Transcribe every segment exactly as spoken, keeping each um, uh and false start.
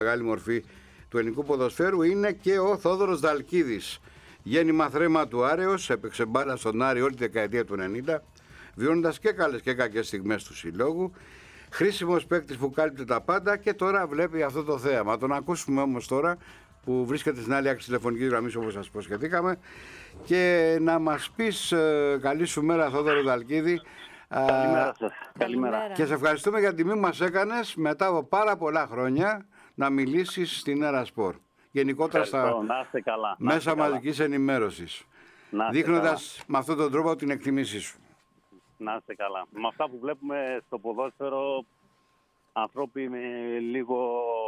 Μεγάλη μορφή του ελληνικού ποδοσφαίρου είναι και ο Θόδωρος Δαλκίδης. Γέννημα Θρέμα του Άρεως, έπαιξε μπάλα στον Άρη όλη τη δεκαετία του ενενήντα, βιώνοντας και καλές και κακές στιγμές του συλλόγου. Χρήσιμος παίκτης που κάλυπτε τα πάντα και τώρα βλέπει αυτό το θέαμα. Τον ακούσουμε όμως τώρα που βρίσκεται στην άλλη άκρη τηλεφωνικής γραμμής, όπως σας υποσχεθήκαμε, και να μας πεις ε, καλή σου μέρα, Θόδωρο Δαλκίδη. Καλημέρα σας. Καλημέρα. Και σε ευχαριστούμε για την τιμή που μας έκανες μετά από πάρα πολλά χρόνια να μιλήσεις στην Ερασπορ. Γενικότερα στα να είστε καλά. μέσα μαζικής ενημέρωσης. Δείχνοντας με αυτόν τον τρόπο την εκτιμήσή σου. Να είστε καλά. Με αυτά που βλέπουμε στο ποδόσφαιρο, ανθρώποι με λίγο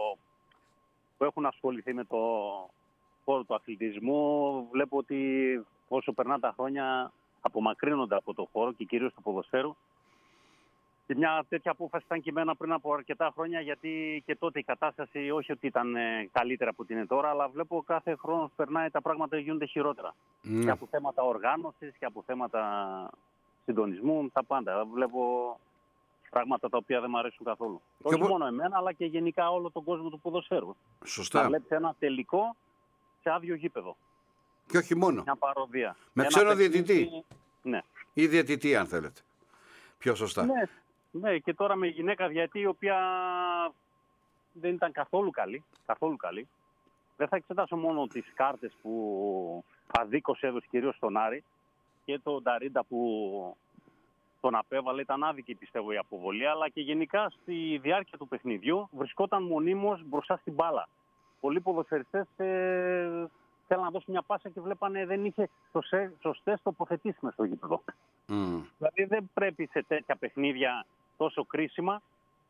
που έχουν ασχοληθεί με το χώρο του αθλητισμού, βλέπω ότι όσο περνά τα χρόνια απομακρύνονται από το χώρο και κυρίως του ποδοσφαίρου. Και μια τέτοια απόφαση ήταν και εμένα πριν από αρκετά χρόνια, γιατί και τότε η κατάσταση όχι ότι ήταν καλύτερα από ό,τι είναι τώρα, αλλά βλέπω κάθε χρόνο που περνάει τα πράγματα γίνονται χειρότερα. Mm. Και από θέματα οργάνωσης και από θέματα συντονισμού, τα πάντα. Βλέπω πράγματα τα οποία δεν μου αρέσουν καθόλου. Και όχι πο... μόνο εμένα, αλλά και γενικά όλο τον κόσμο του ποδοσφαίρου. Σωστά. Να βλέπεις ένα τελικό σε άδειο γήπεδο. Και όχι μόνο. Μια παροδία. Με ένα ξένο παιχνίδι... διαιτητή. Ναι. Ή διαιτητή, αν θέλετε. Πιο σωστά. Ναι. Ναι, και τώρα με γυναίκα διαιτή, η οποία δεν ήταν καθόλου καλή. Καθόλου καλή. Δεν θα εξετάσω μόνο τις κάρτες που αδίκως έδωσε κυρίως στον Άρη και τον Νταρίντα που τον απέβαλε. Ήταν άδικη, πιστεύω, η αποβολή, αλλά και γενικά στη διάρκεια του παιχνιδιού βρισκόταν μονίμως μπροστά στην μπάλα. Πολλοί ποδοσφαιριστές ε, θέλαν να δώσουν μια πάσα και βλέπανε δεν είχε σωστές τοποθετήσεις μες στο γήπεδο. Mm. Δηλαδή δεν πρέπει σε τέτοια παιχνίδια τόσο κρίσιμα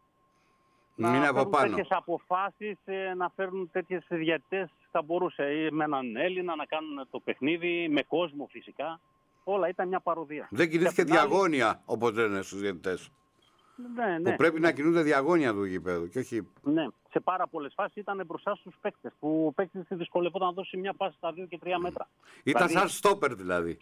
να φέρουν τέτοιες αποφάσεις, να φέρουν τέτοιες διαιτητές. Θα μπορούσε με έναν Έλληνα να κάνουν το παιχνίδι, με κόσμο φυσικά. Όλα ήταν μια παροδία. Δεν κινήθηκε διαγώνια, άλλη... όπως λένε στους διαιτητές. Ναι, ναι. Που πρέπει να κινούνται διαγώνια του γηπέδου και όχι... Ναι, σε πάρα πολλές φάσεις ήταν μπροστά στους παίκτες, που ο παίκτης δυσκολευόταν να δώσει μια πάση στα δύο και τρία μέτρα. Ήταν δηλαδή... σαν στόπερ δηλαδή.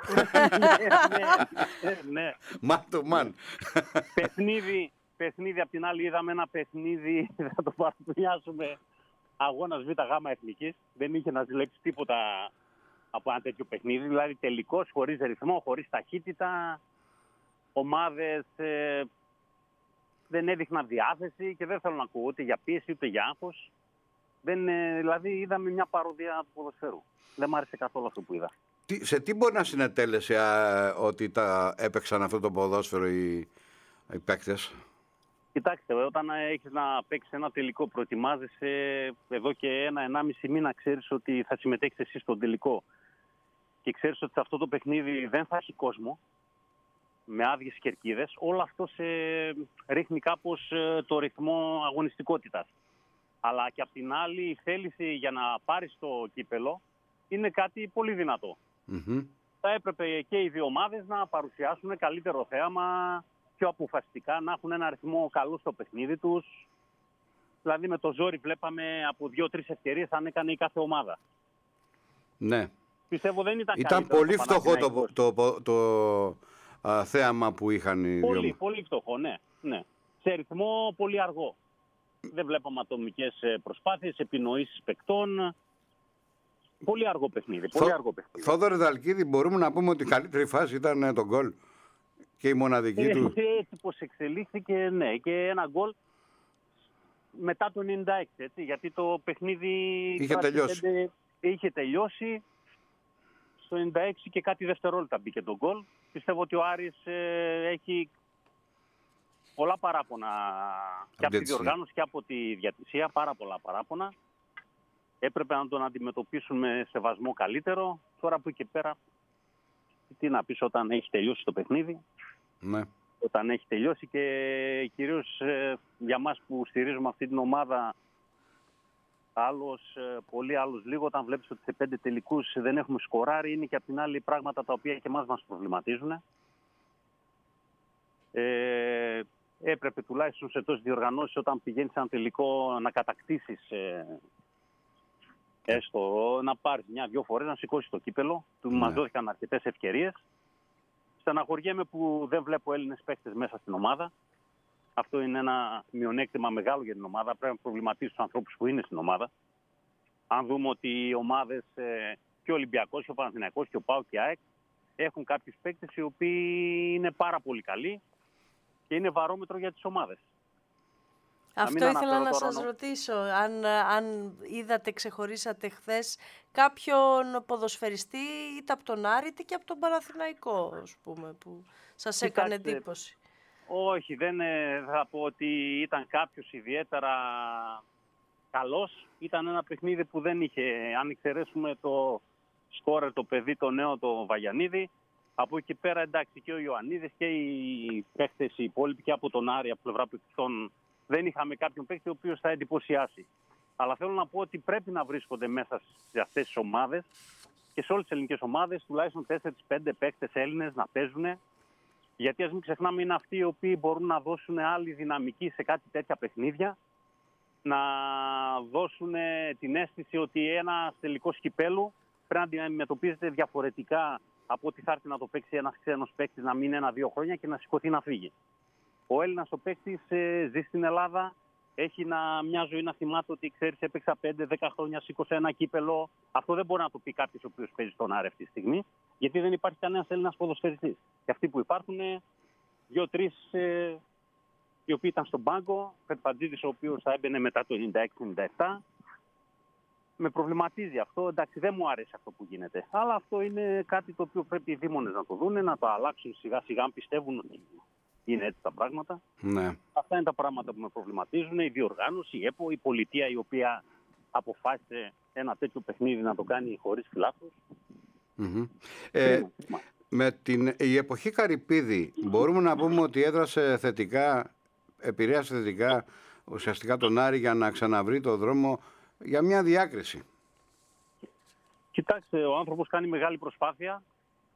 ναι, ναι, ναι. Man to man. Παιχνίδι, παιχνίδι, απ' την άλλη είδαμε ένα παιχνίδι, θα το παρουσιάσουμε, αγώνας Β' Γ' Εθνικής. Δεν είχε να ζηλέψει τίποτα από ένα τέτοιο παιχνίδι, δηλαδή τελικός, χωρίς ρυθμό, χωρίς ταχύτητα, ομάδες... Ε, δεν έδειχναν διάθεση και δεν θέλω να ακούω ούτε για πίεση ούτε για άγχος. Δεν, δηλαδή είδαμε μια παροδία του ποδοσφαίρου. Δεν μ' άρεσε καθόλου αυτό που είδα. Τι, σε τι μπορεί να συνετέλεσε α, ότι τα έπαιξαν αυτό το ποδόσφαιρο οι, οι παίκτες? Κοιτάξτε, όταν έχεις να παίξεις ένα τελικό, προετοιμάζεσαι εδώ και ένα, ενάμιση μήνα, ξέρεις ότι θα συμμετέχεις εσύ στον τελικό. Και ξέρεις ότι σε αυτό το παιχνίδι δεν θα έχει κόσμο, με άδειες κερκίδες, όλο αυτό σε ρίχνει κάπως το ρυθμό αγωνιστικότητας. Αλλά και απ' την άλλη η θέληση για να πάρεις το κύπελο είναι κάτι πολύ δυνατό. Mm-hmm. Θα έπρεπε και οι δύο ομάδες να παρουσιάσουν καλύτερο θέαμα, πιο αποφασιστικά, να έχουν ένα ρυθμό καλό στο παιχνίδι τους. Δηλαδή με το ζόρι βλέπαμε από δύο-τρεις ευκαιρίες αν έκανε η κάθε ομάδα. Ναι. Πιστεύω δεν ήταν Ήταν πολύ φτωχό το, το, το, το α, θέαμα που είχαν οι πολύ, δύο. Πολύ φτωχό, ναι, ναι. Σε ρυθμό πολύ αργό. Δεν βλέπαμε ατομικές προσπάθειες, επινοήσεις παικτών. Πολύ αργό παιχνίδι. Πολύ Θο, αργό παιχνίδι. Θόδωρε Δαλκίδη, μπορούμε να πούμε ότι η καλύτερη φάση ήταν το γκολ και η μοναδική ε, του. Έτσι πως εξελίχθηκε, ναι. Και ένα γκολ μετά το ενενήντα έξι, έτσι, γιατί το παιχνίδι είχε τελειώσει. Πέντε, είχε τελειώσει. Στο ενενήντα έξι και κάτι δευτερόλεπτα μπήκε το γκολ. Πιστεύω ότι ο Άρης ε, έχει πολλά παράπονα και από τη διοργάνωση και από τη διατησία, πάρα πολλά παράπονα. Έπρεπε να τον αντιμετωπίσουν με σεβασμό καλύτερο. Τώρα που εκεί πέρα, τι να πεις όταν έχει τελειώσει το παιχνίδι. Ναι. Όταν έχει τελειώσει και κυρίως ε, για μας που στηρίζουμε αυτή την ομάδα, άλλος, ε, πολύ άλλος λίγο, όταν βλέπεις ότι σε πέντε τελικούς δεν έχουμε σκοράρει, είναι και απ' την άλλη πράγματα τα οποία και εμάς μας προβληματίζουν. Ε, έπρεπε τουλάχιστον σε τόσες διοργανώσεις όταν πηγαίνεις σε ένα τελικό να κατακτήσεις ε, έστω να πάρεις μια-δυο φορές να σηκώσεις το κύπελο. Του ναι. Μας δόθηκαν αρκετές ευκαιρίες. Στεναχωριέμαι που δεν βλέπω Έλληνες παίκτες μέσα στην ομάδα. Αυτό είναι ένα μειονέκτημα μεγάλο για την ομάδα. Πρέπει να προβληματίσει τους ανθρώπους που είναι στην ομάδα. Αν δούμε ότι οι ομάδες και ο Ολυμπιακός και ο Παναθηναϊκός και ο ΠΑΟΚ και η ΑΕΚ έχουν κάποιους παίκτες οι οποίοι είναι πάρα πολύ καλοί και είναι βαρόμετρο για τις ομάδες. Αυτό ήθελα να σας νο... ρωτήσω, αν, αν είδατε, ξεχωρίσατε χθες κάποιον ποδοσφαιριστή είτε από τον Άρη είτε και από τον Παναθηναϊκό, ας πούμε, που σας έκανε εντύπωση. Όχι, δεν θα πω ότι ήταν κάποιος ιδιαίτερα καλός. Ήταν ένα παιχνίδι που δεν είχε, αν εξαιρέσουμε το σκόρερ, το παιδί, το νέο, το Βαγιανίδη. Από εκεί πέρα, εντάξει, και ο Ιωαννίδης και οι παίχτες οι υπόλοιποι και από τον Άρη, από πλευρά παιχτών, δεν είχαμε κάποιον παίχτη ο οποίος θα εντυπωσιάσει. Αλλά θέλω να πω ότι πρέπει να βρίσκονται μέσα σε αυτές τις ομάδες και σε όλες τις ελληνικές ομάδες τουλάχιστον τέσσερα πέντε παίχτες Έλληνες να παίζουν. Γιατί ας μην ξεχνάμε, είναι αυτοί οι οποίοι μπορούν να δώσουν άλλη δυναμική σε κάτι τέτοια παιχνίδια, να δώσουν την αίσθηση ότι ένα τελικός κυπέλου πρέπει να αντιμετωπίζεται διαφορετικά από ότι θα έρθει να το παίξει ένας ξένος παίκτης, να μείνει ένα-δύο χρόνια και να σηκωθεί να φύγει. Ο Έλληνας ο παίκτης ε, ζει στην Ελλάδα, έχει να, μια ζωή να θυμάται ότι ξέρεις έπαιξα πέντε δέκα χρόνια, σήκωσε ένα κύπελο. Αυτό δεν μπορεί να το πει κάποιος ο οποίος παίζει στον Άρη αυτή τη στιγμή, γιατί δεν υπάρχει κανένας Έλληνας ποδοσφαιριστής. Και αυτοί που υπάρχουν, δύο-τρεις ε, οι οποίοι ήταν στον πάγκο, Φετφαντζίδης ο οποίος θα έμπαινε μετά το ενενήντα έξι ενενήντα επτά. Με προβληματίζει αυτό. Εντάξει, δεν μου άρεσε αυτό που γίνεται. Αλλά αυτό είναι κάτι το οποίο πρέπει οι δήμονες να το δούνε, να το αλλάξουν σιγά σιγά, αν πιστεύουν ότι είναι έτσι τα πράγματα. Ναι. Αυτά είναι τα πράγματα που με προβληματίζουν. Η διοργάνωση, η ΕΠΟ, η πολιτεία η οποία αποφάσισε ένα τέτοιο παιχνίδι να το κάνει χωρίς φιλάθλους. Mm-hmm. Ε, με την η εποχή Καρυπίδη μπορούμε να πούμε ότι έδρασε θετικά, επηρέασε θετικά ουσιαστικά τον Άρη για να ξαναβρει το δρόμο για μια διάκριση. Κοιτάξτε, ο άνθρωπος κάνει μεγάλη προσπάθεια.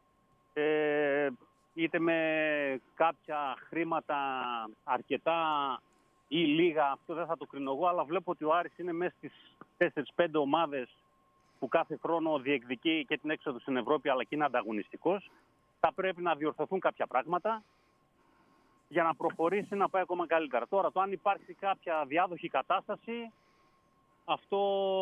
Ε, είτε με κάποια χρήματα αρκετά ή λίγα, αυτό δεν θα το κρίνω εγώ, αλλά βλέπω ότι ο Άρης είναι μέσα στις τέσσερις πέντε ομάδες που κάθε χρόνο διεκδικεί και την έξοδο στην Ευρώπη, αλλά και είναι ανταγωνιστικός. Θα πρέπει να διορθωθούν κάποια πράγματα για να προχωρήσει, να πάει ακόμα καλύτερα. Τώρα, το αν υπάρξει κάποια διάδοχη κατάσταση, αυτό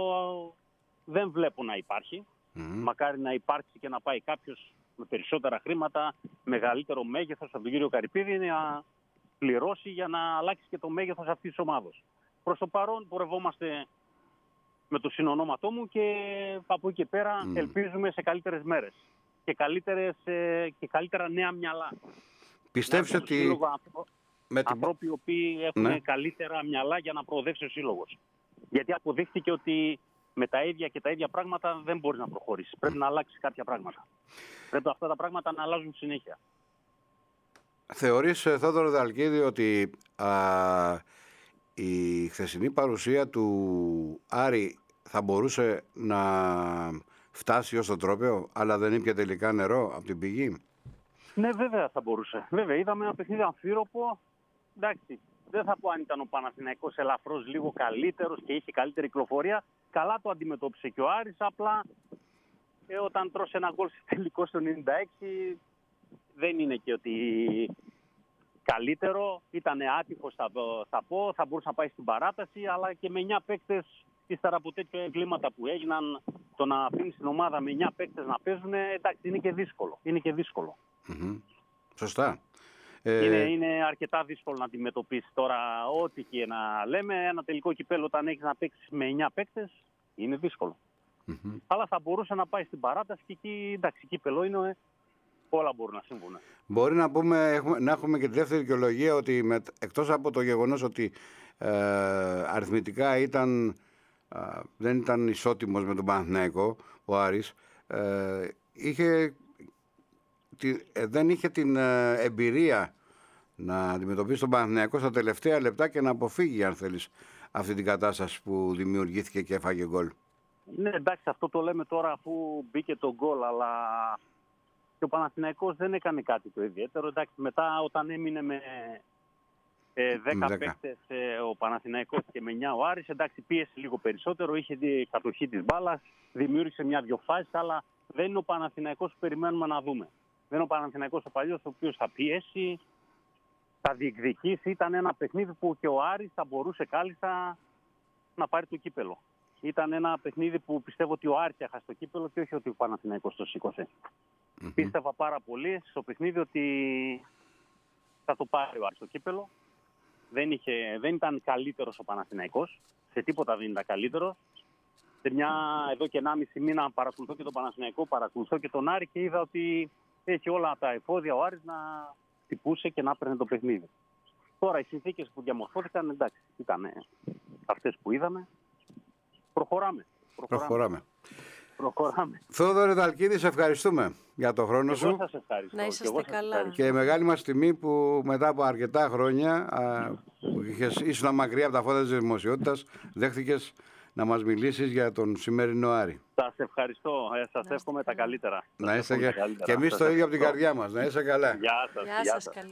δεν βλέπω να υπάρχει. Mm. Μακάρι να υπάρξει και να πάει κάποιος με περισσότερα χρήματα, μεγαλύτερο μέγεθος από τον κύριο Καρυπίδη, να πληρώσει για να αλλάξει και το μέγεθος αυτής της ομάδος. Προς το παρόν πορευόμαστε με το συνονόματό μου και από εκεί και πέρα mm. ελπίζουμε σε καλύτερες μέρες και, καλύτερες, και καλύτερα νέα μυαλά. Πιστεύεις ότι... Σύλλογο, με την... ανθρώποι οι οποίοι έχουν ναι. καλύτερα μυαλά για να προοδεύσει ο σύλλογος. Γιατί αποδείχθηκε ότι με τα ίδια και τα ίδια πράγματα δεν μπορεί να προχωρήσει. Πρέπει να αλλάξει κάποια πράγματα. Πρέπει αυτά τα πράγματα να αλλάζουν συνέχεια. Θεωρείς, Θόδωρο Δαλκίδη, ότι α, η χθεσινή παρουσία του Άρη θα μπορούσε να φτάσει ως το τρόπαιο, αλλά δεν ήπια τελικά νερό από την πηγή? Ναι, βέβαια θα μπορούσε. Βέβαια, είδαμε ένα παιχνίδι αμφίροπο. Εντάξει, δεν θα πω αν ήταν ο Παναθηναϊκός ελαφρώς λίγο καλύτερος και είχε καλύτερη κυκλοφορία. Καλά το αντιμετώπισε και ο Άρης, απλά ε, όταν τρώσε ένα γκολ τελικό στο ενενήντα έξι δεν είναι και ότι καλύτερο. Ήταν άτυχος θα, θα πω, θα μπορούσε να πάει στην παράταση, αλλά και με εννιά παίκτες ύστερα από τέτοια εγκλήματα που έγιναν, το να αφήνει την ομάδα με εννιά παίκτες να παίζουν, εντάξει, είναι και δύσκολο. Είναι και δύσκολο. Mm-hmm. Σωστά. Είναι, είναι αρκετά δύσκολο να αντιμετωπίσει τώρα ό,τι και να λέμε. Ένα τελικό κυπέλλο όταν έχεις να παίξεις με εννιά παίκτες είναι δύσκολο. Mm-hmm. Αλλά θα μπορούσε να πάει στην παράταση και εκεί, εντάξει, κύπελλο είναι, όλα μπορούν να συμβούν. Μπορεί να, πούμε, έχουμε, να έχουμε και τη δεύτερη δικαιολογία ότι με, εκτός από το γεγονός ότι ε, αριθμητικά ήταν, ε, δεν ήταν ισότιμος με τον Παναθηναϊκό ο Άρης, ε, είχε... δεν είχε την εμπειρία να αντιμετωπίσει τον Παναθηναϊκό στα τελευταία λεπτά και να αποφύγει, αν θέλεις, αυτή την κατάσταση που δημιουργήθηκε και έφαγε γκολ. Ναι, εντάξει, αυτό το λέμε τώρα αφού μπήκε το γκολ, αλλά και ο Παναθηναϊκός δεν έκανε κάτι το ιδιαίτερο. Εντάξει, μετά όταν έμεινε με ε, δέκα παίκτες ε, ο Παναθηναϊκός και με εννιά ο Άρης, εντάξει, πίεσε λίγο περισσότερο, είχε την κατοχή της μπάλας, δημιούργησε μια-δυο φάσεις, αλλά δεν είναι ο Παναθηναϊκός που περιμένουμε να δούμε. Δεν είναι ο Παναθηναϊκός ο παλιός, ο οποίος θα πιέσει, θα διεκδικήσει. Ήταν ένα παιχνίδι που και ο Άρης θα μπορούσε κάλλιστα να πάρει το κύπελο. Ήταν ένα παιχνίδι που πιστεύω ότι ο Άρης έχασε το κύπελο και όχι ότι ο Παναθηναϊκός το σήκωσε. Mm-hmm. Πίστευα πάρα πολύ στο παιχνίδι ότι θα το πάρει ο Άρης το κύπελο. Δεν, είχε, δεν ήταν καλύτερος ο Παναθηναϊκός. Σε τίποτα δεν ήταν καλύτερος. Σε μια, εδώ και ενάμιση μήνα παρακολουθώ και τον Παναθηναϊκό, παρακολουθώ και τον Άρη και είδα ότι έχει όλα τα εφόδια ο Άρης να τυπούσε και να παίρνει το παιχνίδι. Τώρα οι συνθήκες που διαμορφώθηκαν, εντάξει, ήταν αυτές που είδαμε. Προχωράμε. Προχωράμε. Προχωράμε. Προχωράμε. Θόδωρε Δαλκίδη, σε ευχαριστούμε για το χρόνο και σου. Εγώ σας ευχαριστώ. Να είσαστε καλά. Και μεγάλη μας τιμή που μετά από αρκετά χρόνια α, που είχες, ήσουν μακριά από τα φώτα της δημοσιότητας, δέχτηκες να μας μιλήσεις για τον σημερινό Άρη. Σας ευχαριστώ. Ε, σας εύχομαι τα καλύτερα. Να είστε και, και εμείς το ίδιο από την καρδιά μας. Να είστε καλά. Γεια σας. Γεια σας.